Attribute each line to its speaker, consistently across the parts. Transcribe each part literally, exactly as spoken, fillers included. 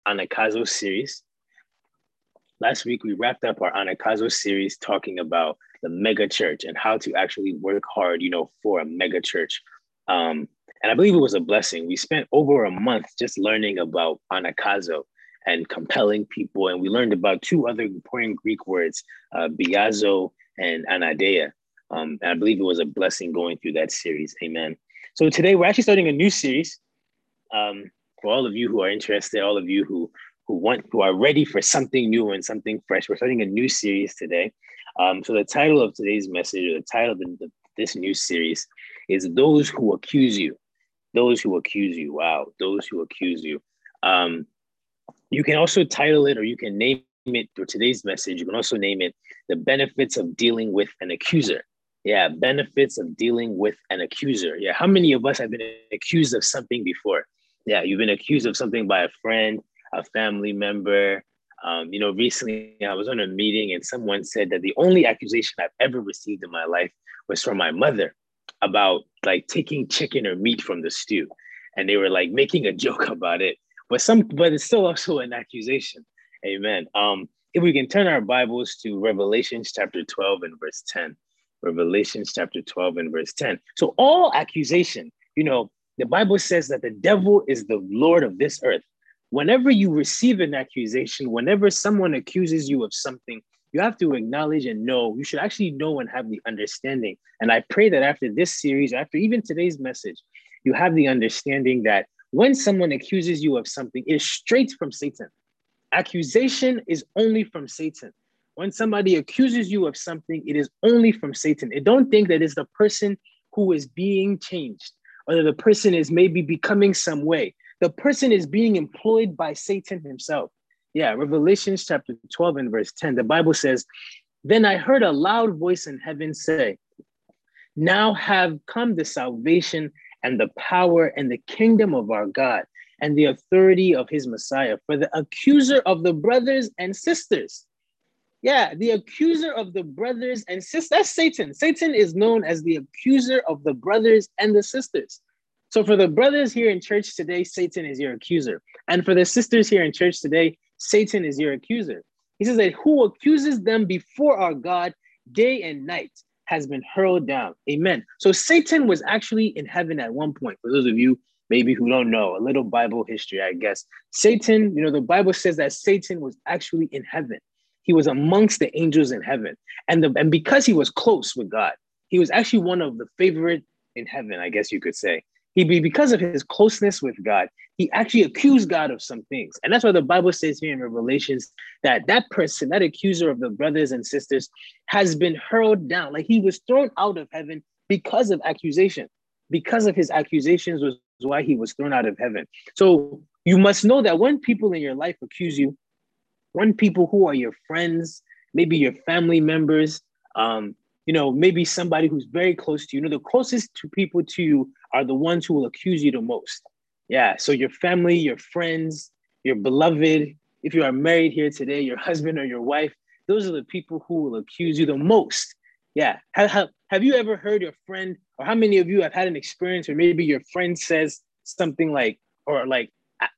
Speaker 1: Anagkazo series. Last week, we wrapped up our Anagkazo series talking about the mega church and how to actually work hard, you know, for a mega church. Um, and I believe it was a blessing. We spent over a month just learning about Anagkazo and compelling people. And we learned about two other important Greek words, uh, biazo and anadeia. Um, and I believe it was a blessing going through that series. Amen. So today we're actually starting a new series. Um, for all of you who are interested, all of you who who want, who are ready for something new and something fresh, we're starting a new series today. Um, so the title of today's message, or the title of the, the, this new series, is "Those Who Accuse You." Those who accuse you. Wow, those who accuse you. Um, you can also title it, or you can name it for today's message. You can also name it "The Benefits of Dealing with an Accuser." Yeah, benefits of dealing with an accuser. Yeah, how many of us have been accused of something before? Yeah, you've been accused of something by a friend, a family member. Um, you know, recently I was on a meeting and someone said that the only accusation I've ever received in my life was from my mother about like taking chicken or meat from the stew. And they were like making a joke about it, but some, but it's still also an accusation. Amen. Um, if we can turn our Bibles to Revelations chapter twelve and verse ten. Revelations chapter twelve and verse ten. So all accusation, you know, the Bible says that the devil is the Lord of this earth. Whenever you receive an accusation, whenever someone accuses you of something, you have to acknowledge and know, you should actually know and have the understanding. And I pray that after this series, after even today's message, you have the understanding that when someone accuses you of something, it is straight from Satan. Accusation is only from Satan. When somebody accuses you of something, it is only from Satan. And don't think that it's the person who is being changed or that the person is maybe becoming some way. The person is being employed by Satan himself. Yeah, Revelations chapter twelve and verse ten, the Bible says, "Then I heard a loud voice in heaven say, 'Now have come the salvation and the power and the kingdom of our God and the authority of his Messiah. For the accuser of the brothers and sisters,'" yeah, the accuser of the brothers and sisters, that's Satan. Satan is known as the accuser of the brothers and the sisters. So for the brothers here in church today, Satan is your accuser. And for the sisters here in church today, Satan is your accuser. He says that who accuses them before our God day and night has been hurled down. Amen. So Satan was actually in heaven at one point. For those of you maybe who don't know, a little Bible history, I guess. Satan, you know, the Bible says that Satan was actually in heaven. He was amongst the angels in heaven. And, the, and because he was close with God, he was actually one of the favorite in heaven, I guess you could say. He be because of his closeness with God, he actually accused God of some things. And that's why the Bible says here in Revelations that that person, that accuser of the brothers and sisters, has been hurled down. Like he was thrown out of heaven because of accusation. Because of his accusations was why he was thrown out of heaven. So you must know that when people in your life accuse you, when people who are your friends, maybe your family members, um, you know, maybe somebody who's very close to you, you know, the closest to people to you are the ones who will accuse you the most. Yeah. So your family, your friends, your beloved, if you are married here today, your husband or your wife, those are the people who will accuse you the most. Yeah. Have, have, have you ever heard your friend, or how many of you have had an experience where maybe your friend says something like, or like,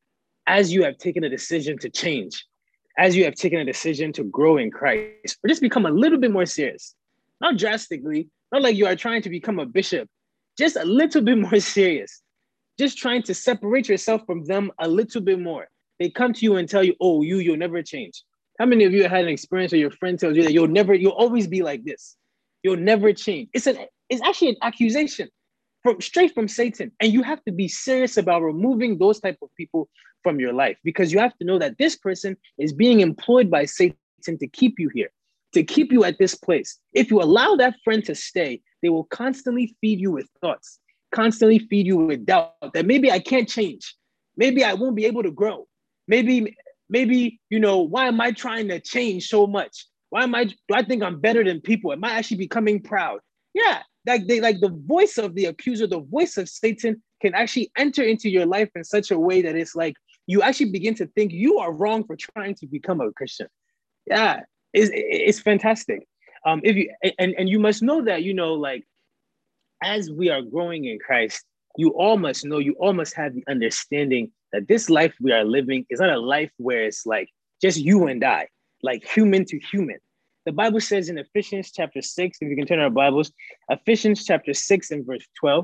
Speaker 1: as you have taken a decision to change, as you have taken a decision to grow in Christ, or just become a little bit more serious, not drastically, not like you are trying to become a bishop, just a little bit more serious, just trying to separate yourself from them a little bit more. They come to you and tell you, oh, you, you'll never change. How many of you have had an experience where your friend tells you that you'll never, you'll always be like this. You'll never change. It's an, it's actually an accusation from straight from Satan. And you have to be serious about removing those type of people from your life, because you have to know that this person is being employed by Satan to keep you here, to keep you at this place. If you allow that friend to stay, they will constantly feed you with thoughts, constantly feed you with doubt that maybe I can't change. Maybe I won't be able to grow. Maybe, maybe, you know, why am I trying to change so much? Why am I, do I think I'm better than people? Am I actually becoming proud? Yeah, like they, like the voice of the accuser, the voice of Satan can actually enter into your life in such a way that it's like, you actually begin to think you are wrong for trying to become a Christian. Yeah, it's, it's fantastic. Um, if you and, and you must know that, you know, like as we are growing in Christ, You all must know, you all must have the understanding that this life we are living is not a life where it's like just you and I, like human to human. The Bible says in Ephesians chapter six, if you can turn our Bibles, Ephesians chapter six and verse twelve,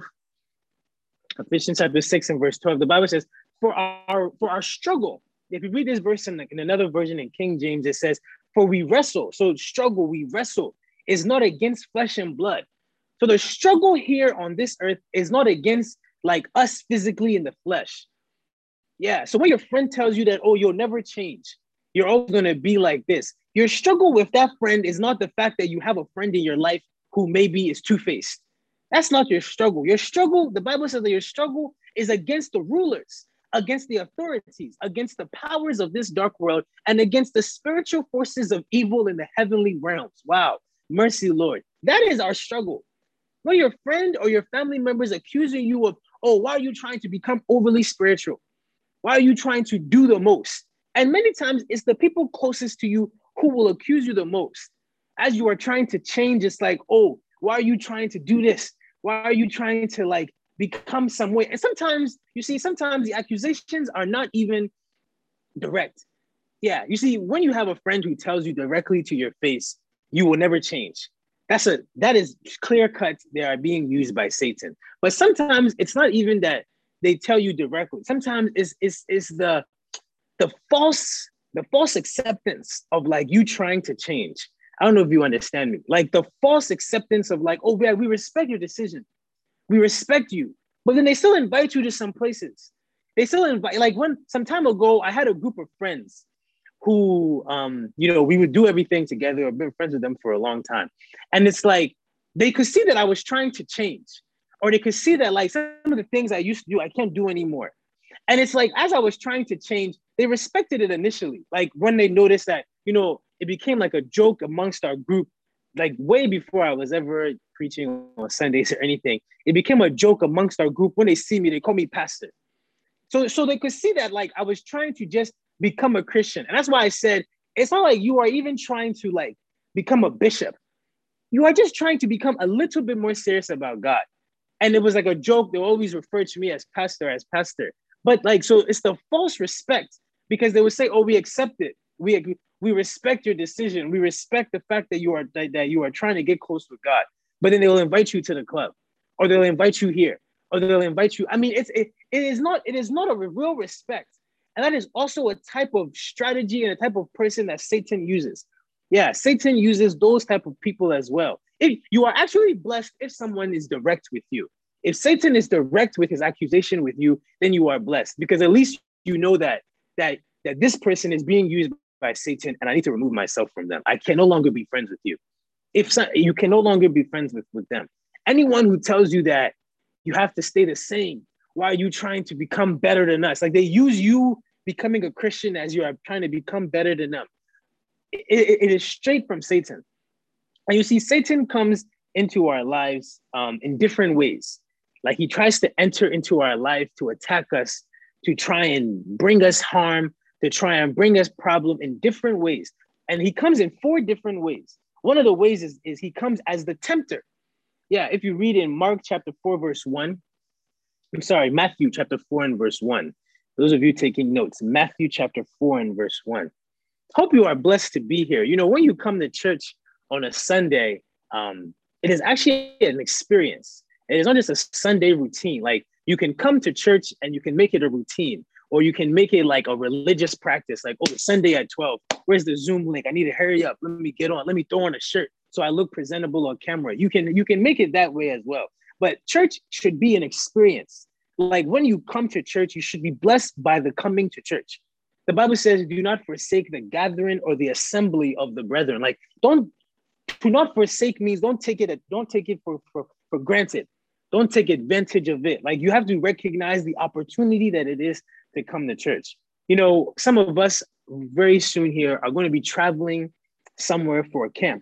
Speaker 1: Ephesians chapter six and verse twelve, the Bible says, for our for our struggle, if you read this verse in, in another version in King James, it says, for we wrestle, so struggle, we wrestle, is not against flesh and blood. So the struggle here on this earth is not against like us physically in the flesh. Yeah, so when your friend tells you that, oh, you'll never change, you're always going to be like this, your struggle with that friend is not the fact that you have a friend in your life who maybe is two-faced. That's not your struggle. Your struggle, the Bible says that your struggle is against the rulers, against the authorities, against the powers of this dark world, and against the spiritual forces of evil in the heavenly realms. Wow, mercy, Lord. That is our struggle. When your friend or your family members accusing you of, oh, why are you trying to become overly spiritual? Why are you trying to do the most? And many times it's the people closest to you who will accuse you the most. As you are trying to change, it's like, oh, why are you trying to do this? Why are you trying to like become some way? And sometimes, you see, sometimes the accusations are not even direct. Yeah, you see, when you have a friend who tells you directly to your face, you will never change. That's a that is clear cut. They are being used by Satan. But sometimes it's not even that they tell you directly. Sometimes it's it's, it's the the false the false acceptance of like you trying to change. I don't know if you understand me. Like the false acceptance of like, oh yeah, we respect your decision. We respect you. But then they still invite you to some places. They still invite, like when some time ago, I had a group of friends who, um, you know, we would do everything together. I've been friends with them for a long time. And it's like, they could see that I was trying to change, or they could see that like some of the things I used to do, I can't do anymore. And it's like, as I was trying to change, they respected it initially. Like when they noticed that, you know, it became like a joke amongst our group, like way before I was ever preaching on Sundays or anything. It became a joke amongst our group. When they see me, they call me pastor. So, so they could see that like I was trying to just become a Christian. And that's why I said, it's not like you are even trying to like become a bishop. You are just trying to become a little bit more serious about God. And it was like a joke. They always refer to me as pastor, as pastor. But like, so it's the false respect, because they would say, oh, we accept it. We, we respect your decision. We respect the fact that you are that, that you are trying to get close with God. But then they'll invite you to the club, or they'll invite you here, or they'll invite you. I mean, it's it, it is not it is not a real respect. And that is also a type of strategy and a type of person that Satan uses. Yeah, Satan uses those type of people as well. If you are actually blessed if someone is direct with you. If Satan is direct with his accusation with you, then you are blessed, because at least you know that that that this person is being used by Satan, and I need to remove myself from them. I can no longer be friends with you. If so, you can no longer be friends with, with them. Anyone who tells you that you have to stay the same, why are you trying to become better than us? Like they use you becoming a Christian as you are trying to become better than them. It, it, it is straight from Satan. And you see, Satan comes into our lives um, in different ways. Like he tries to enter into our life to attack us, to try and bring us harm, to try and bring us problem in different ways. And he comes in four different ways. One of the ways is, is he comes as the tempter. Yeah, if you read in Mark chapter four, verse one, I'm sorry, Matthew chapter four and verse one. Those of you taking notes, Matthew chapter four and verse one. Hope you are blessed to be here. You know, when you come to church on a Sunday, um, it is actually an experience. It is not just a Sunday routine. Like you can come to church and you can make it a routine, or you can make it like a religious practice. Like, oh, Sunday at twelve, where's the Zoom link? I need to hurry up. Let me get on. Let me throw on a shirt so I look presentable on camera. You can, you can make it that way as well. But church should be an experience. Like when you come to church, you should be blessed by the coming to church. The Bible says, do not forsake the gathering or the assembly of the brethren. Like, don't, do not forsake means don't take it, don't take it for, for, for granted. Don't take advantage of it. Like you have to recognize the opportunity that it is to come to church. You know, some of us very soon here are going to be traveling somewhere for a camp.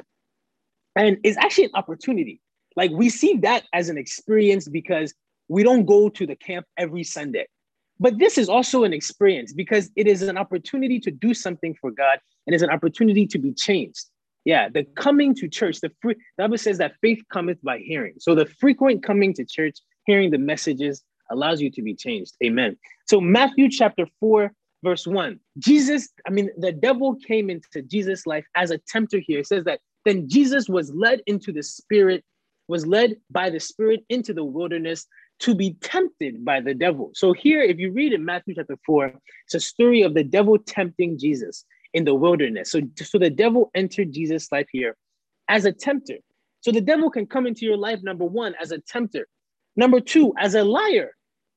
Speaker 1: And it's actually an opportunity. Like we see that as an experience because we don't go to the camp every Sunday. But this is also an experience because it is an opportunity to do something for God, and it's an opportunity to be changed. Yeah, the coming to church, the, free, the Bible says that faith cometh by hearing. So the frequent coming to church, hearing the messages allows you to be changed. Amen. So Matthew chapter four, verse one, Jesus, I mean, the devil came into Jesus' life as a tempter here. It says that then Jesus was led into the spirit, was led by the spirit into the wilderness to be tempted by the devil. So here, if you read in Matthew chapter four, it's a story of the devil tempting Jesus in the wilderness. So, so the devil entered Jesus' life here as a tempter. So the devil can come into your life, number one, as a tempter. Number two, as a liar.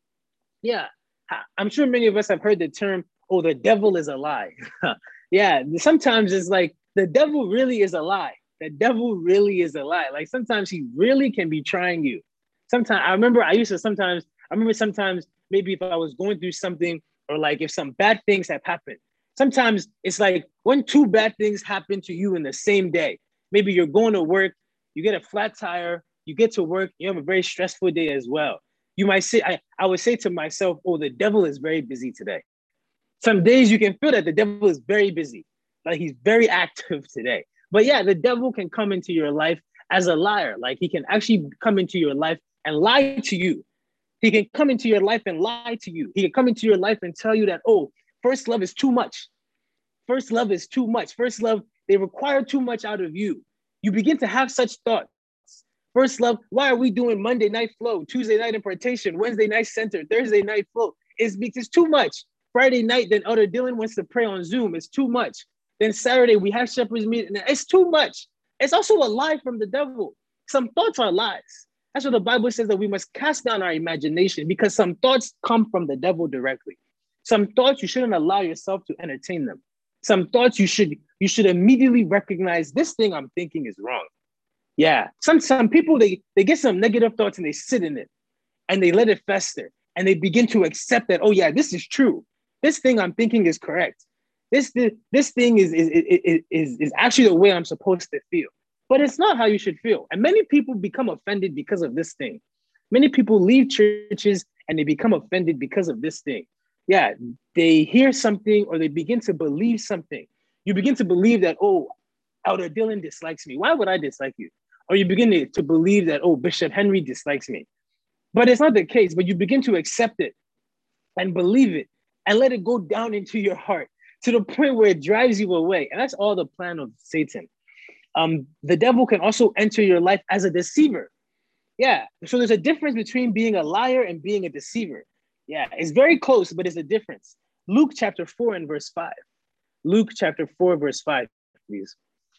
Speaker 1: Yeah, I'm sure many of us have heard the term, oh, the devil is a lie. Yeah, sometimes it's like the devil really is a lie. The devil really is a lie. Like sometimes he really can be trying you. Sometimes I remember I used to sometimes, I remember sometimes maybe if I was going through something or like if some bad things have happened, sometimes it's like when two bad things happen to you in the same day. Maybe you're going to work, you get a flat tire, you get to work, you have a very stressful day as well. You might say, I, I would say to myself, oh, the devil is very busy today. Some days you can feel that the devil is very busy, like he's very active today. But yeah, the devil can come into your life as a liar. Like he can actually come into your life and lie to you. He can come into your life and lie to you. He can come into your life and tell you that, oh, first love is too much. First love is too much. First love, they require too much out of you. You begin to have such thoughts. First love, why are we doing Monday night flow, Tuesday night impartation, Wednesday night center, Thursday night flow? It's because it's too much. Friday night, then Elder Dylan wants to pray on Zoom. It's too much. Then Saturday, we have Shepherd's meeting. It's too much. It's also a lie from the devil. Some thoughts are lies. That's what the Bible says, that we must cast down our imagination because some thoughts come from the devil directly. Some thoughts, you shouldn't allow yourself to entertain them. Some thoughts you should you should immediately recognize, this thing I'm thinking is wrong. Yeah, some, some people, they, they get some negative thoughts and they sit in it and they let it fester and they begin to accept that, oh yeah, this is true. This thing I'm thinking is correct. This, this, this thing is, is, is, is, is actually the way I'm supposed to feel. But it's not how you should feel. And many people become offended because of this thing. Many people leave churches and they become offended because of this thing. Yeah, they hear something or they begin to believe something. You begin to believe that, oh, Elder Dylan dislikes me. Why would I dislike you? Or you begin to, to believe that, oh, Bishop Henry dislikes me. But it's not the case, but you begin to accept it and believe it and let it go down into your heart to the point where it drives you away. And that's all the plan of Satan. Um, the devil can also enter your life as a deceiver. Yeah, so there's a difference between being a liar and being a deceiver. Yeah, it's very close, but it's a difference. Luke chapter four and verse five. Luke chapter four, verse five, please.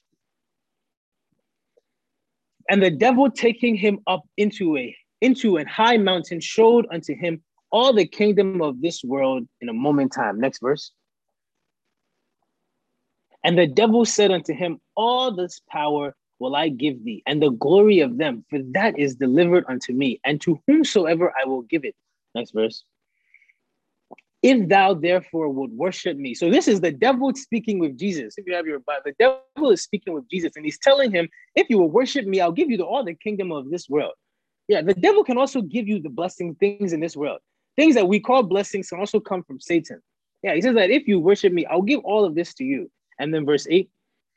Speaker 1: And the devil taking him up into a into a high mountain showed unto him all the kingdom of this world in a moment time. Next verse. And the devil said unto him, all this power will I give thee, and the glory of them, for that is delivered unto me, and to whomsoever I will give it. Next verse. If thou therefore would worship me. So this is the devil speaking with Jesus. If you have your Bible, the devil is speaking with Jesus, and he's telling him, if you will worship me, I'll give you the, all the kingdom of this world. Yeah, the devil can also give you the blessing things in this world. Things that we call blessings can also come from Satan. Yeah, he says that if you worship me, I'll give all of this to you. And then verse eight.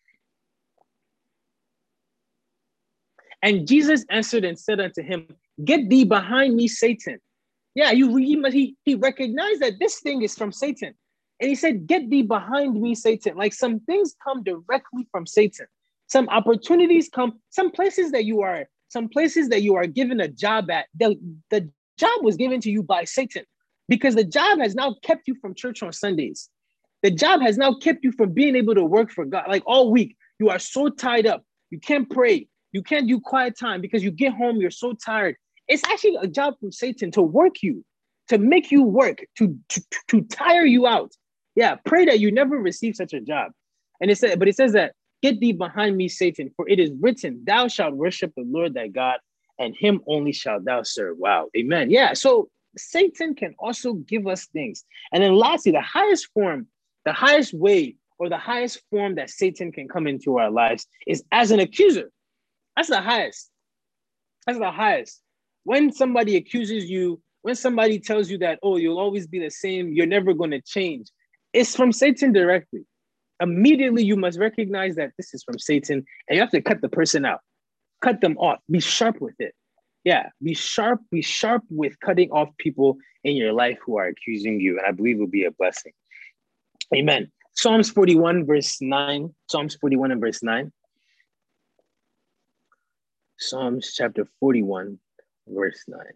Speaker 1: And Jesus answered and said unto him, get thee behind me, Satan. Yeah, you he, he recognized that this thing is from Satan. And he said, get thee behind me, Satan. Like some things come directly from Satan. Some opportunities come, some places that you are, some places that you are given a job at, the, the job was given to you by Satan because the job has now kept you from church on Sundays. The job has now kept you from being able to work for God. Like all week, you are so tied up. You can't pray. You can't do quiet time because you get home, you're so tired. It's actually a job from Satan to work you, to make you work, to, to, to tire you out. Yeah, pray that you never receive such a job. And it said, but it says that, get thee behind me, Satan, for it is written, thou shalt worship the Lord thy God, and him only shalt thou serve. Wow, amen. Yeah, so Satan can also give us things. And then lastly, the highest form, the highest way, or the highest form that Satan can come into our lives is as an accuser. That's the highest. That's the highest. When somebody accuses you, when somebody tells you that, oh, you'll always be the same, you're never going to change, it's from Satan directly. Immediately, you must recognize that this is from Satan, and you have to cut the person out. Cut them off. Be sharp with it. Yeah, be sharp, be sharp with cutting off people in your life who are accusing you. And I believe it will be a blessing. Amen. Psalms forty-one, verse nine. Psalms forty-one and verse nine. Psalms chapter forty-one, verse nine.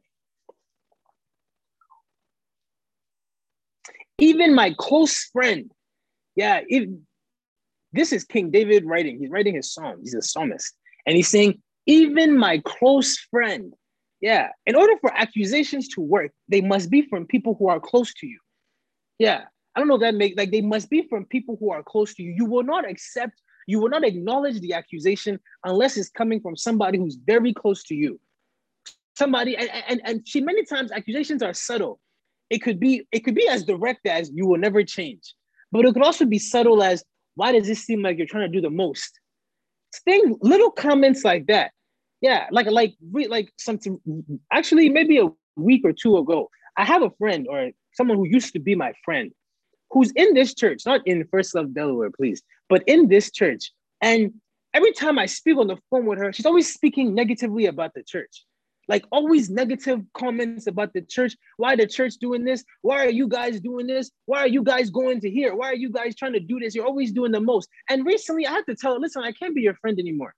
Speaker 1: Even my close friend, yeah, if, this is King David writing. He's writing his psalm. He's a psalmist. And he's saying, even my close friend, yeah, in order for accusations to work, they must be from people who are close to you. Yeah, I don't know if that makes, like, they must be from people who are close to you. You will not accept, you will not acknowledge the accusation unless it's coming from somebody who's very close to you. Somebody, and, and, and she, many times accusations are subtle. It could be, it could be as direct as you will never change, but it could also be subtle as, why does this seem like you're trying to do the most? Things, little comments like that. Yeah, like, like, like something, actually maybe a week or two ago, I have a friend or someone who used to be my friend who's in this church, not in First Love Delaware, please, but in this church. And every time I speak on the phone with her, she's always speaking negatively about the church. Like always negative comments about the church. Why the church doing this? Why are you guys doing this? Why are you guys going to here? Why are you guys trying to do this? You're always doing the most. And recently I had to tell her, listen, I can't be your friend anymore.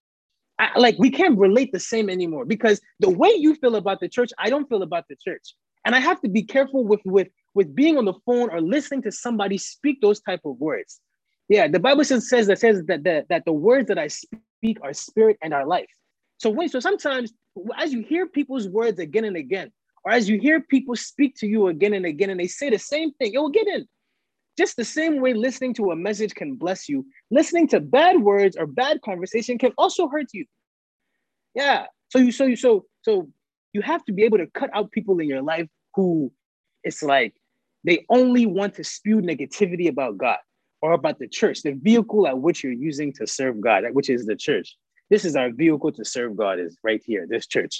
Speaker 1: I, like we can't relate the same anymore because the way you feel about the church, I don't feel about the church. And I have to be careful with, with, with being on the phone or listening to somebody speak those type of words. Yeah, the Bible says, says that says that the, that the words that I speak are spirit and are life. So when so sometimes as you hear people's words again and again, or as you hear people speak to you again and again, and they say the same thing, it will get in. Just the same way listening to a message can bless you, listening to bad words or bad conversation can also hurt you. Yeah. So you so you so so you have to be able to cut out people in your life who it's like they only want to spew negativity about God or about the church, the vehicle at which you're using to serve God, which is the church. This is our vehicle to serve God, is right here, this church.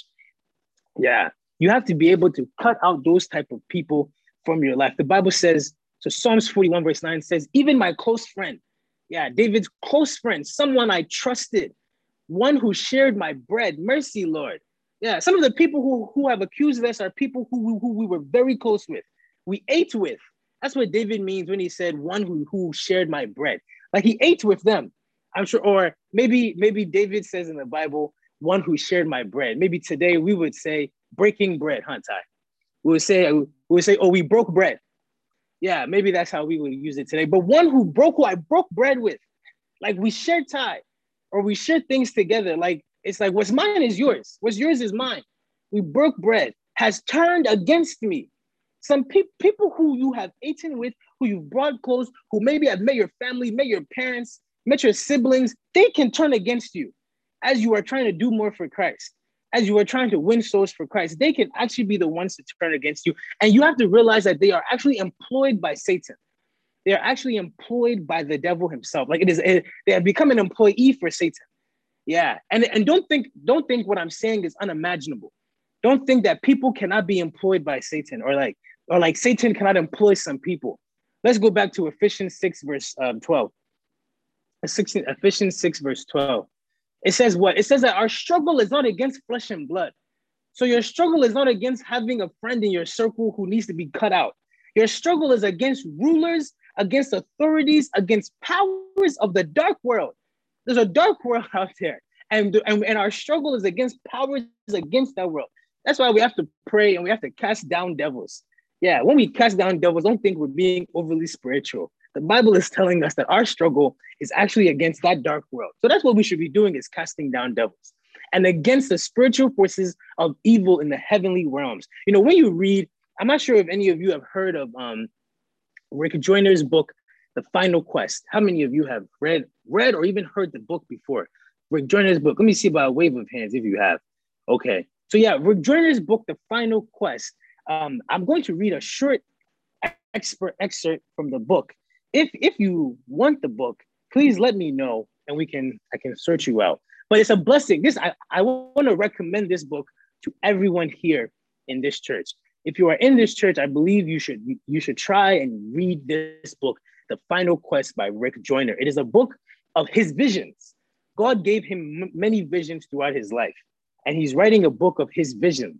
Speaker 1: Yeah. You have to be able to cut out those type of people from your life. The Bible says, so Psalms forty-one verse nine says, even my close friend, yeah, David's close friend, someone I trusted, one who shared my bread, mercy, Lord. Yeah, some of the people who, who have accused us are people who, who we were very close with. We ate with. That's what David means when he said one who, who shared my bread. Like he ate with them. I'm sure, or maybe, maybe David says in the Bible, one who shared my bread. Maybe today we would say breaking bread, huh, Ty? We would say, we would say, oh, we broke bread. Yeah, maybe that's how we would use it today. But one who broke, who I broke bread with, like we shared Ty, or we shared things together. Like it's like what's mine is yours. What's yours is mine. We broke bread, has turned against me. Some pe- people who you have eaten with, who you've brought close, who maybe have met your family, met your parents, met your siblings, they can turn against you as you are trying to do more for Christ, as you are trying to win souls for Christ. They can actually be the ones to turn against you. And you have to realize that they are actually employed by Satan. They are actually employed by the devil himself. Like it is, it, they have become an employee for Satan. Yeah. And, and don't think, don't think what I'm saying is unimaginable. Don't think that people cannot be employed by Satan or like, or like Satan cannot employ some people. Let's go back to Ephesians six, verse um, twelve. Ephesians six, verse twelve. It says what? It says that our struggle is not against flesh and blood. So your struggle is not against having a friend in your circle who needs to be cut out. Your struggle is against rulers, against authorities, against powers of the dark world. There's a dark world out there. And, and, and our struggle is against powers against that world. That's why we have to pray and we have to cast down devils. Yeah, when we cast down devils, don't think we're being overly spiritual. The Bible is telling us that our struggle is actually against that dark world. So that's what we should be doing, is casting down devils and against the spiritual forces of evil in the heavenly realms. You know, when you read, I'm not sure if any of you have heard of um, Rick Joyner's book, The Final Quest. How many of you have read, read or even heard the book before? Rick Joyner's book. Let me see by a wave of hands if you have. Okay. So yeah, Rick Joyner's book, The Final Quest. Um, I'm going to read a short expert excerpt from the book. If if you want the book, please let me know and we can I can search you out. But it's a blessing. This I, I want to recommend this book to everyone here in this church. If you are in this church, I believe you should you should try and read this book, The Final Quest by Rick Joyner. It is a book of his visions. God gave him m- many visions throughout his life. and he's writing a book of his vision.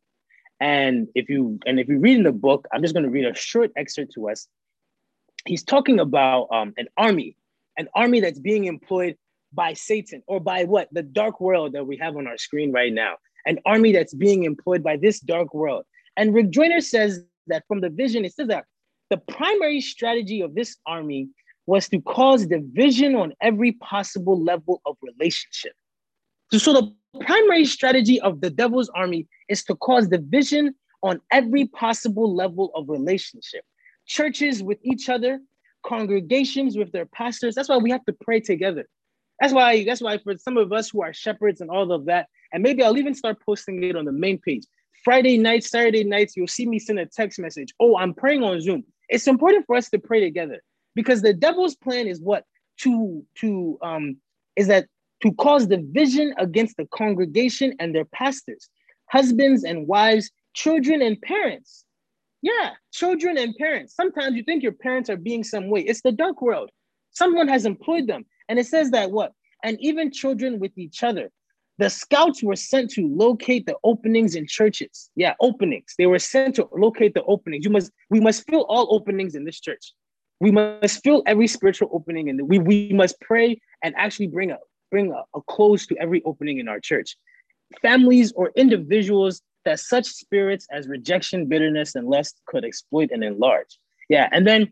Speaker 1: And if you and if you read in the book, I'm just going to read a short excerpt to us. He's talking about um, an army, an army that's being employed by Satan, or by what? The dark world that we have on our screen right now. An army that's being employed by this dark world. And Rick Joyner says that from the vision, it says that the primary strategy of this army was to cause division on every possible level of relationship. So, so the primary strategy of the devil's army is to cause division on every possible level of relationship. Churches with each other, congregations with their pastors. That's why we have to pray together. That's why, that's why for some of us who are shepherds and all of that, and maybe I'll even start posting it on the main page. Friday nights, Saturday nights, you'll see me send a text message. Oh, I'm praying on Zoom. It's important for us to pray together, because the devil's plan is what? To, to um, is that to cause division against the congregation and their pastors, husbands and wives, children and parents. Yeah, children and parents. Sometimes you think your parents are being some way. It's the dark world. Someone has employed them. And it says that what? And even children with each other. The scouts were sent to locate the openings in churches. Yeah, openings. They were sent to locate the openings. You must, we must fill all openings in this church. We must fill every spiritual opening, and we, we must pray and actually bring a bring a, a close to every opening in our church. Families or individuals that such spirits as rejection, bitterness, and lust could exploit and enlarge. Yeah, and then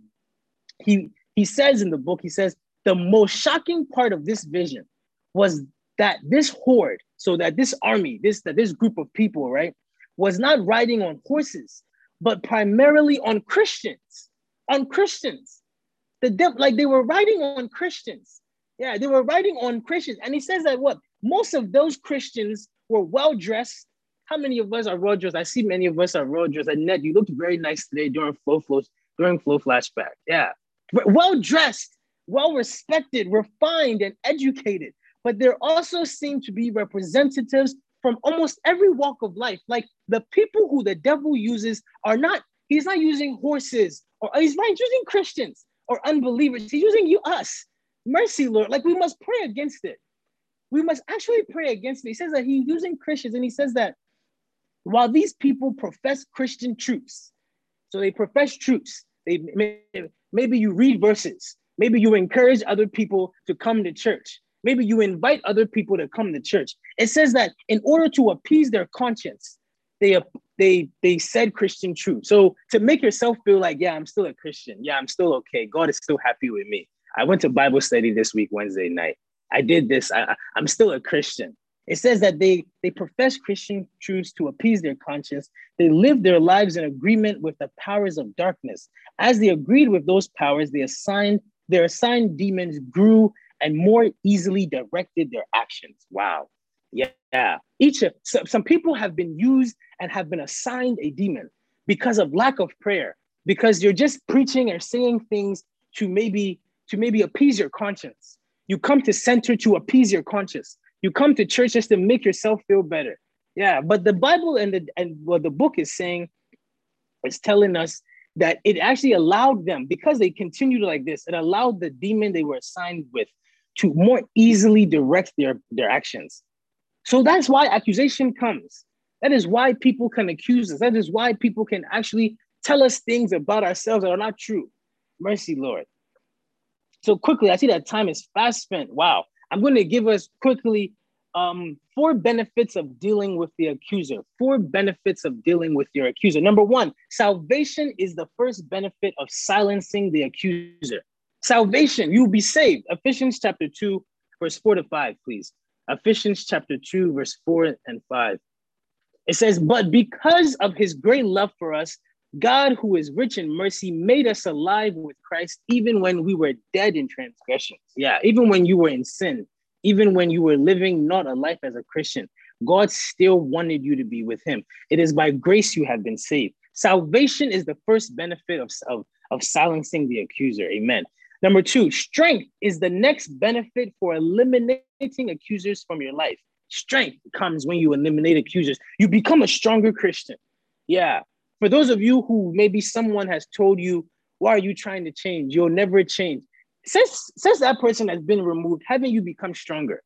Speaker 1: he he says in the book, he says, the most shocking part of this vision was that this horde, so that this army, this, that this group of people, right, was not riding on horses, but primarily on Christians, on Christians. The devil, like they were riding on Christians. Yeah, they were riding on Christians. And he says that what? Most of those Christians were well-dressed. How many of us are well-dressed? I see many of us are well-dressed. Annette, you looked very nice today during Flow Flows, during Flow Flashback. Yeah, well-dressed, well-respected, refined, and educated. But there also seem to be representatives from almost every walk of life. Like the people who the devil uses are not, he's not using horses, or he's not using Christians or unbelievers. He's using you, us. Mercy, Lord. Like we must pray against it. We must actually pray against it. He says that he's using Christians, and he says that while these people profess Christian truths, so they profess truths, they maybe you read verses, maybe you encourage other people to come to church, maybe you invite other people to come to church. It says that in order to appease their conscience, they they they said Christian truth. So to make yourself feel like, yeah, I'm still a Christian. Yeah, I'm still okay. God is still happy with me. I went to Bible study this week, Wednesday night. I did this. I, I'm still a Christian. It says that they, they profess Christian truths to appease their conscience. They live their lives in agreement with the powers of darkness. As they agreed with those powers, they assigned, their assigned demons grew and more easily directed their actions. Wow. Yeah. yeah. Each so, some people have been used and have been assigned a demon because of lack of prayer, because you're just preaching or saying things to maybe to maybe appease your conscience. You come to center to appease your conscience. You come to church just to make yourself feel better. Yeah, but the Bible and the and what the book is saying is telling us that it actually allowed them, because they continued like this, it allowed the demon they were assigned with to more easily direct their, their actions. So that's why accusation comes. That is why people can accuse us. That is why people can actually tell us things about ourselves that are not true. Mercy, Lord. So quickly, I see that time is fast spent. Wow. I'm going to give us quickly um, four benefits of dealing with the accuser. Four benefits of dealing with your accuser. Number one, salvation is the first benefit of silencing the accuser. Salvation, you'll be saved. Ephesians chapter two, verse four to five, please. Ephesians chapter two, verse four and five. It says, but because of his great love for us, God, who is rich in mercy, made us alive with Christ, even when we were dead in transgressions. Yeah, even when you were in sin, even when you were living not a life as a Christian, God still wanted you to be with him. It is by grace you have been saved. Salvation is the first benefit of, of, of silencing the accuser. Amen. Number two, strength is the next benefit for eliminating accusers from your life. Strength comes when you eliminate accusers. You become a stronger Christian. Yeah. For those of you who maybe someone has told you, why are you trying to change? You'll never change. Since, since that person has been removed, haven't you become stronger?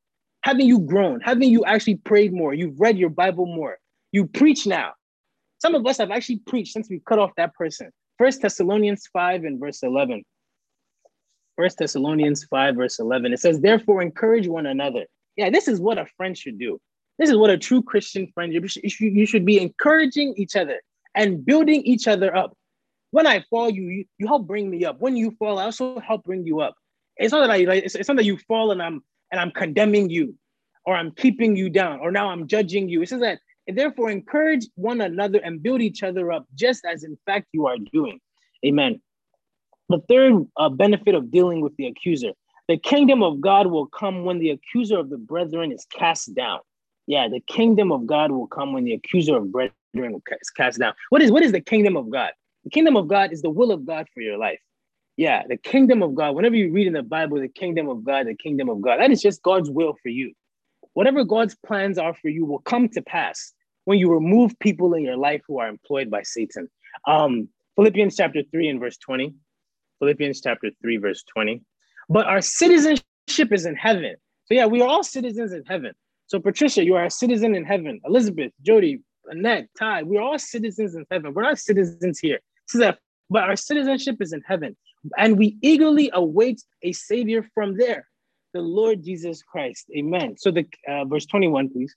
Speaker 1: Haven't you grown? Haven't you actually prayed more? You've read your Bible more. You preach now. Some of us have actually preached since we cut off that person. First Thessalonians five and verse eleven. First Thessalonians five, verse eleven. It says, therefore, encourage one another. Yeah, this is what a friend should do. This is what a true Christian friend, you should, you should be encouraging each other and building each other up. When I fall, you, you, you help bring me up. When you fall, I also help bring you up. It's not that I like, it's, it's not that you fall and I'm and I'm condemning you, or I'm keeping you down, or now I'm judging you. It says that, and therefore encourage one another and build each other up, just as in fact you are doing. Amen. The third uh, benefit of dealing with the accuser: the kingdom of God will come when the accuser of the brethren is cast down. Yeah, the kingdom of God will come when the accuser of brethren is cast down. What is what is the kingdom of God? The kingdom of God is the will of God for your life. Yeah, the kingdom of God. Whenever you read in the Bible, the kingdom of God, the kingdom of God, that is just God's will for you. Whatever God's plans are for you will come to pass when you remove people in your life who are employed by Satan. Um, Philippians chapter three and verse twenty. Philippians chapter three, verse twenty. But our citizenship is in heaven. So yeah, we are all citizens in heaven. So Patricia, you are a citizen in heaven. Elizabeth, Jody, Annette, Ty, we're all citizens in heaven. We're not citizens here. So that, but our citizenship is in heaven. And we eagerly await a savior from there, the Lord Jesus Christ. Amen. So the uh, verse twenty-one, please.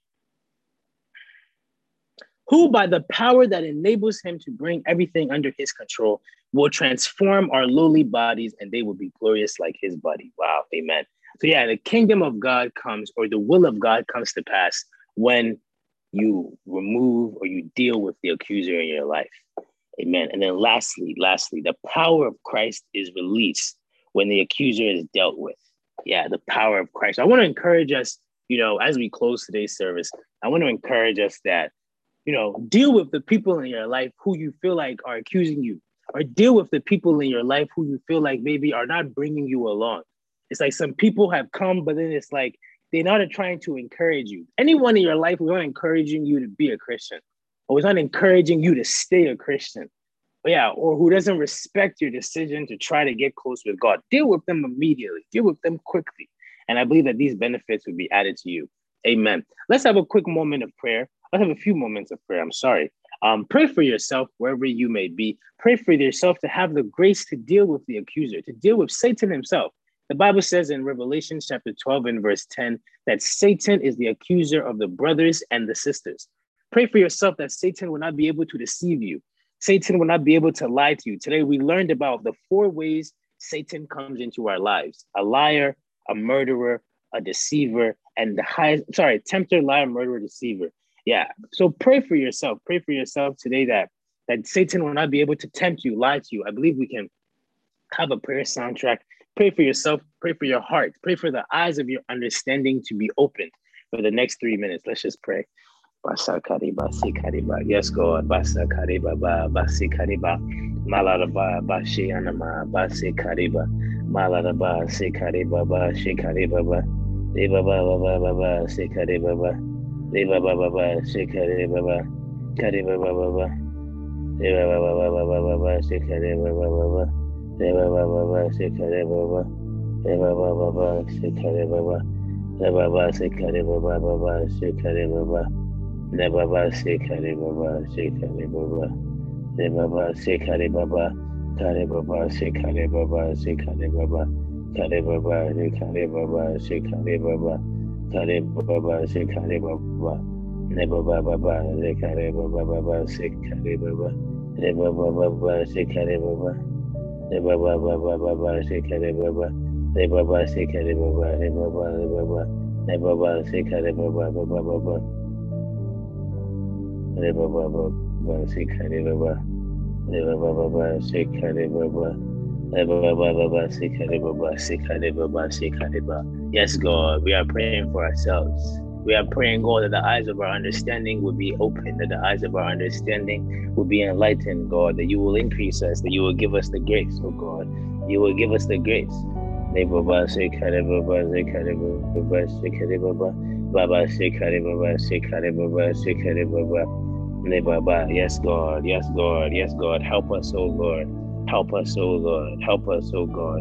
Speaker 1: Who by the power that enables him to bring everything under his control will transform our lowly bodies, and they will be glorious like his body. Wow. Amen. So yeah, the kingdom of God comes, or the will of God comes to pass when you remove or you deal with the accuser in your life. Amen. And then lastly, lastly, the power of Christ is released when the accuser is dealt with. Yeah, the power of Christ. I want to encourage us, you know, as we close today's service, I want to encourage us that, you know, deal with the people in your life who you feel like are accusing you, or deal with the people in your life who you feel like maybe are not bringing you along. It's like some people have come, but then it's like they're not trying to encourage you. Anyone in your life who's not encouraging you to be a Christian, or is not encouraging you to stay a Christian, yeah, or who doesn't respect your decision to try to get close with God, deal with them immediately, deal with them quickly. And I believe that these benefits will be added to you. Amen. Let's have a quick moment of prayer. Let's have a few moments of prayer. I'm sorry. Um, pray for yourself wherever you may be. Pray for yourself to have the grace to deal with the accuser, to deal with Satan himself. The Bible says in Revelation chapter twelve and verse ten that Satan is the accuser of the brothers and the sisters. Pray for yourself that Satan will not be able to deceive you. Satan will not be able to lie to you. Today, we learned about the four ways Satan comes into our lives: a liar, a murderer, a deceiver, and the highest, sorry, tempter, liar, murderer, deceiver. Yeah. So pray for yourself. Pray for yourself today that, that Satan will not be able to tempt you, lie to you. I believe we can have a prayer soundtrack. Pray for yourself. Pray for your heart. Pray for the eyes of your understanding to be opened for the next three minutes. Let's just pray. Basa kariba, si kariba. Yes, God. Basa kariba, ba, basi kariba. Malaraba, bashi anama, basi kariba. Malaraba, si kariba, ba, shi kariba, ba. Riba, ba, ba, ba, ba, ba, si kariba, ba. Riba, ba, ba, ba, si kariba, ba. Kariba, ba, ba, ba. Riba, ba, ba, ba, ba, ba, ba, ba, si kariba, ba, ba, ba. Riba, ba, ba, ba, si kariba, ba. Riba, ba, ba, ba, si kariba, ba. Riba, ba, si kariba, ba, ba, ba, si kariba, ba. Never ba se kare baba se kare baba never ba se kare baba kare baba se kare baba se kare baba kare baba se kare baba se kare baba kare baba se kare baba never ba baba se kare baba baba se kare baba never ba baba se kare baba never ba baba baba se kare baba never ba se kare baba never ba baba never ba se kare baba baba baba Reba Baba Sikari Baba Reba Baba Sikari Baba Reba Baba Sikari Baba Sikari Baba Sikari Baba. Yes, God, we are praying for ourselves. We are praying, God, that the eyes of our understanding will be open, that the eyes of our understanding will be enlightened, God, that you will increase us, that you will give us the grace, oh God. You will give us the grace. Reba Baba Sikari Baba Sikari Baba Sikari Baba Baba Sikari Baba Sikari Baba Sikari Baba. Baba. Yes, God. Yes, God. Yes, God. Help us, oh Lord. Help us, oh Lord. Help us, oh God.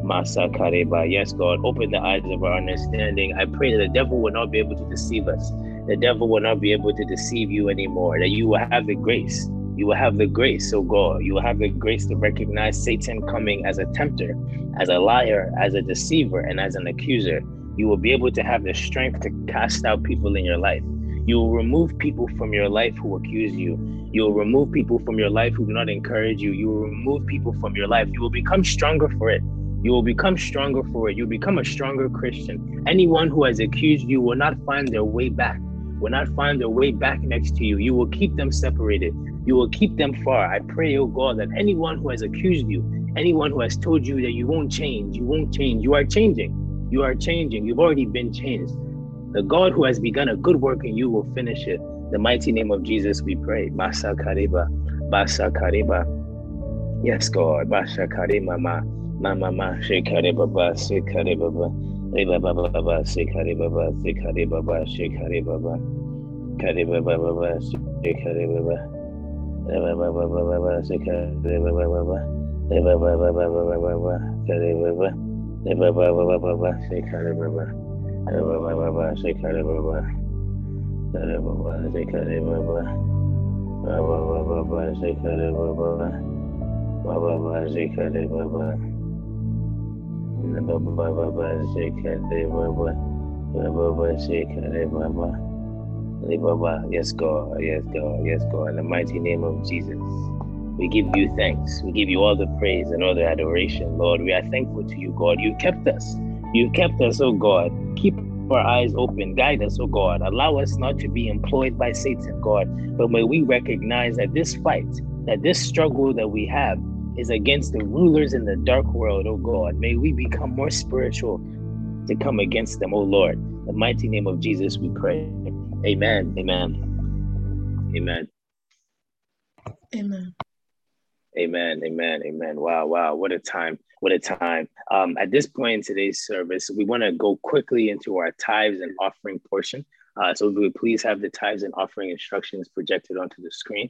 Speaker 1: Masakareba. Yes, God, open the eyes of our understanding. I pray that the devil will not be able to deceive us. The devil will not be able to deceive you anymore. That you will have the grace. You will have the grace, oh God. You will have the grace to recognize Satan coming as a tempter, as a liar, as a deceiver, and as an accuser. You will be able to have the strength to cast out people in your life. You will remove people from your life who accuse you. You will remove people from your life who do not encourage you. You will remove people from your life. You will become stronger for it. You will become stronger for it. You'll become a stronger Christian. Anyone who has accused you will not find their way back, will not find their way back next to you. You will keep them separated. You will keep them far. I pray, oh God, that anyone who has accused you, anyone who has told you that you won't change, you won't change, you are changing. You are changing. You've already been changed. The God who has begun a good work in you will finish it. In the mighty name of Jesus, we pray. Basa Kareba, Basa Kareba. Yes, God. Basa Kareba, ma, ma, ma, ma, Shekareba, ba, Shekareba, ba, Reba, ba, ba, ba, Shekareba, ba, Shekareba, ba, Shekareba, ba, Kareba, ba, ba, ba, Shekareba, ba, Reba, ba, ba, ba, ba, ba, Shekareba, ba, ba, ba, Reba, ba, ba, ba, ba, ba, ba, ba, Kareba, ba, Reba, ba, ba, ba, ba, ba, Shekareba, ba. Baba Baba Shekare Baba Kare Baba Shekare Baba Baba Baba Shekare Baba Baba Baba Shekare Baba Baba Baba Shekare Baba Baba Shekare Baba Baba. Yes, God, yes, God, yes, God. In the mighty name of Jesus, we give you thanks. We give you all the praise and all the adoration, Lord. We are thankful to you, God. You kept us. You kept us, oh God. Keep our eyes open. Guide us, oh God. Allow us not to be employed by Satan, God. But may we recognize that this fight, that this struggle that we have is against the rulers in the dark world, oh God. May we become more spiritual to come against them, oh Lord. In the mighty name of Jesus, we pray. Amen. Amen. Amen.
Speaker 2: Amen.
Speaker 1: Amen, amen, amen. Wow, wow, what a time, what a time. Um, at this point in today's service, we want to go quickly into our tithes and offering portion. Uh, so we would please have the tithes and offering instructions projected onto the screen.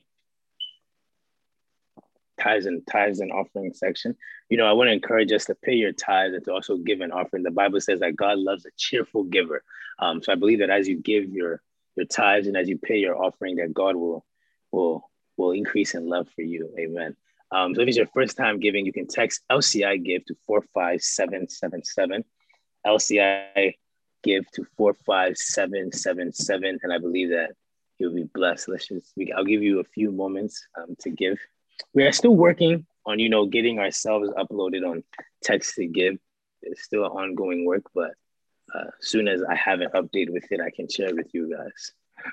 Speaker 1: Tithes and tithes and offering section. You know, I want to encourage us to pay your tithes and to also give an offering. The Bible says that God loves a cheerful giver. Um, so I believe that as you give your your tithes and as you pay your offering, that God will will will increase in love for you. Amen. Um, so if it's your first time giving, you can text L C I give to four five seven seven seven. L C I give to four five seven seven seven, and I believe that you'll be blessed. Let's just, we, I'll give you a few moments um, to give. We are still working on, you know, getting ourselves uploaded on Text to Give. It's still an ongoing work, but uh, as soon as I have an update with it, I can share with you guys.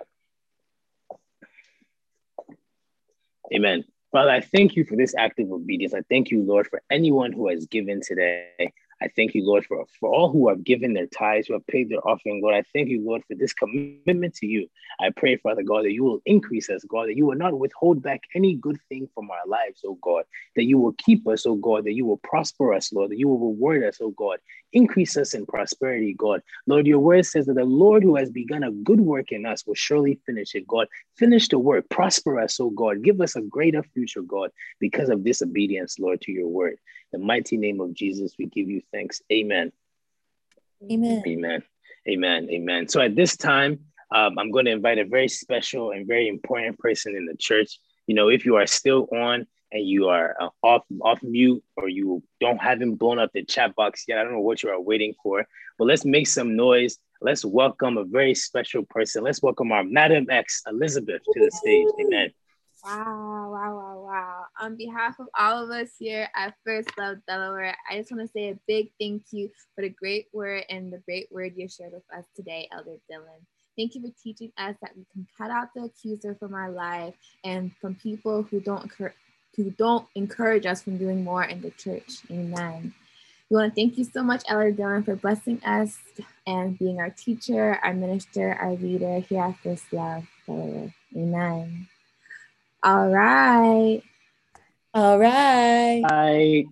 Speaker 1: Amen. Father, I thank you for this act of obedience. I thank you, Lord, for anyone who has given today. I thank you, Lord, for, for all who have given their tithes, who have paid their offering. Lord, I thank you, Lord, for this commitment to you. I pray, Father God, that you will increase us, God, that you will not withhold back any good thing from our lives, oh God, that you will keep us, oh God, that you will prosper us, Lord, that you will reward us, oh God, increase us in prosperity, God. Lord, your word says that the Lord who has begun a good work in us will surely finish it, God. Finish the work, prosper us, oh God, give us a greater future, God, because of this obedience, Lord, to your word. In the mighty name of Jesus, we give you thanks. Amen.
Speaker 2: Amen.
Speaker 1: Amen. Amen. Amen. So at this time, um, I'm going to invite a very special and very important person in the church. You know, if you are still on and you are uh, off off mute, or you don't haven't blown up the chat box yet, I don't know what you are waiting for, but let's make some noise. Let's welcome a very special person. Let's welcome our Madam X, Elizabeth, to the stage. Amen.
Speaker 3: Wow, wow, wow, wow. On behalf of all of us here at First Love Delaware, I just want to say a big thank you for the great word and the great word you shared with us today, Elder Dylan. Thank you for teaching us that we can cut out the accuser from our life and from people who don't, who don't encourage us from doing more in the church. Amen. We want to thank you so much, Elder Dylan, for blessing us and being our teacher, our minister, our leader here at First Love Delaware. Amen. All right.
Speaker 2: All right.
Speaker 1: Hi.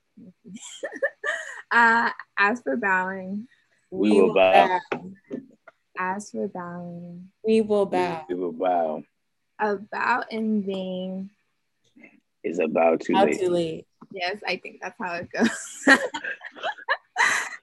Speaker 3: uh, as for bowing,
Speaker 1: we, we will bow.
Speaker 2: bow.
Speaker 3: As for bowing,
Speaker 2: we will bow.
Speaker 1: We will bow.
Speaker 3: A bow in vain
Speaker 1: is about too
Speaker 2: How
Speaker 1: late.
Speaker 2: too late.
Speaker 3: Yes, I think that's how it goes.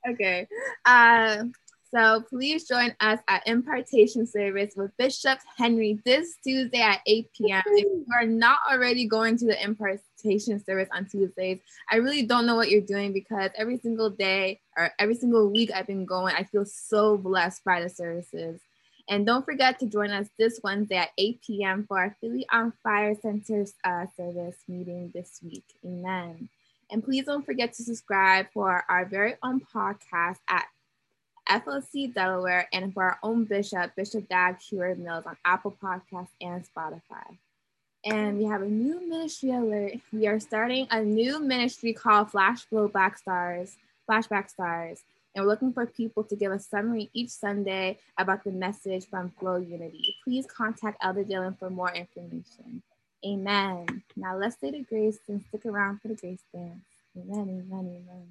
Speaker 3: Okay. Uh, so please join us at impartation service with Bishop Henry this Tuesday at eight p.m. If you are not already going to the impartation service on Tuesdays, I really don't know what you're doing, because every single day or every single week I've been going, I feel so blessed by the services. And don't forget to join us this Wednesday at eight p.m. for our Philly on Fire Center uh, service meeting this week. Amen. And please don't forget to subscribe for our very own podcast at F L C Delaware, and for our own bishop, Bishop Dag Heward Mills, on Apple Podcasts and Spotify. And we have a new ministry alert. We are starting a new ministry called Flash Flowback Stars, Flashback Stars. And we're looking for people to give a summary each Sunday about the message from Flow Unity. Please contact Elder Dylan for more information. Amen. Now let's say the grace and stick around for the grace dance. Amen, amen, amen.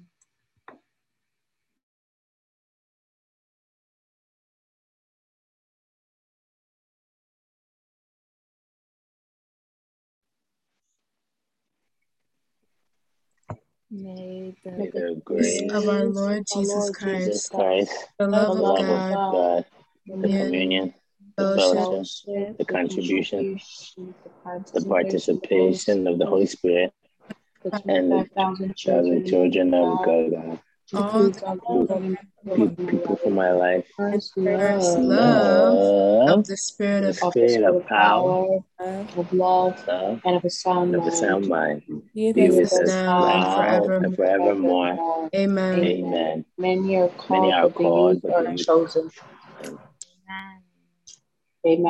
Speaker 3: May the,
Speaker 1: May the grace
Speaker 2: of our Lord Jesus
Speaker 1: Jesus
Speaker 2: Christ,
Speaker 1: Christ,
Speaker 2: the love
Speaker 1: the
Speaker 2: of
Speaker 1: love
Speaker 2: God,
Speaker 1: of God, the communion, the fellowship, the contribution, the participation of the Holy Spirit, and the thousand children of God.
Speaker 2: all
Speaker 1: Be people for my life.
Speaker 2: first
Speaker 1: Love
Speaker 2: love of the Spirit
Speaker 1: the
Speaker 2: of
Speaker 1: spirit of power,
Speaker 4: of love,
Speaker 1: love,
Speaker 4: and of a sound
Speaker 1: and of a
Speaker 4: mind.
Speaker 1: sound mind.
Speaker 2: Be
Speaker 1: Be
Speaker 2: with
Speaker 1: with
Speaker 2: us
Speaker 1: us
Speaker 2: now and
Speaker 1: now
Speaker 2: forevermore.
Speaker 1: and forevermore.
Speaker 2: Amen.
Speaker 1: Amen.
Speaker 4: Many are
Speaker 1: Many
Speaker 4: called,
Speaker 1: are
Speaker 4: but the
Speaker 1: called,
Speaker 4: youth
Speaker 1: but the
Speaker 4: are
Speaker 1: youth
Speaker 4: chosen.
Speaker 3: amen.
Speaker 4: Amen.